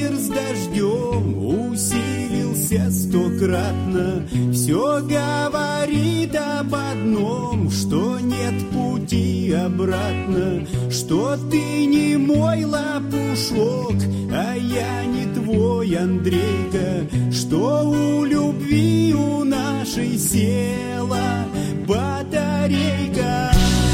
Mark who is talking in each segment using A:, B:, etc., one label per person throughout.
A: ветер с дождем усилился стократно. Все говорит об одном, что нет пути обратно, что ты не мой лопушок, а я не твой Андрейка, что у любви у нашей села батарейка.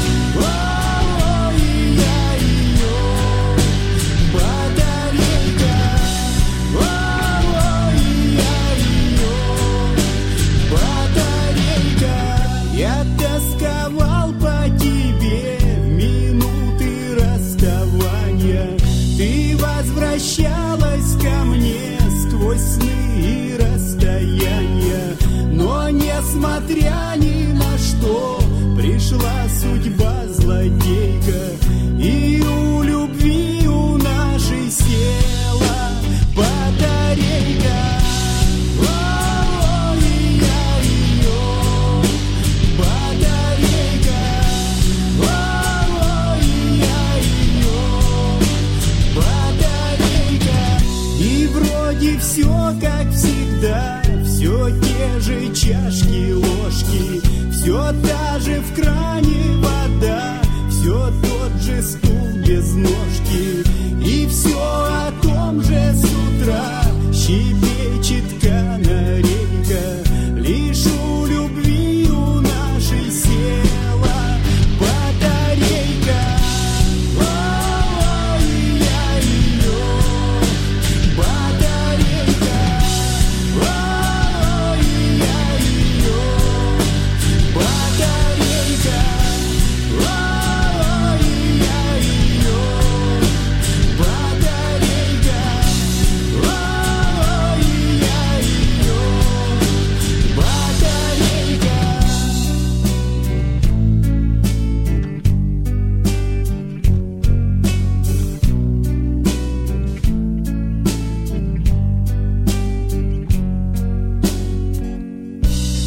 A: Я тосковал по тебе в минуты расставания. Ты возвращалась ко мне сквозь сны и расстояния. Но несмотря ни на что, пришла судьба злодейка, и у любви у нашей села батарейка. И все как всегда, все те же чашки, ложки, все та же в кране вода, все тот же стул без ножки, и все о том же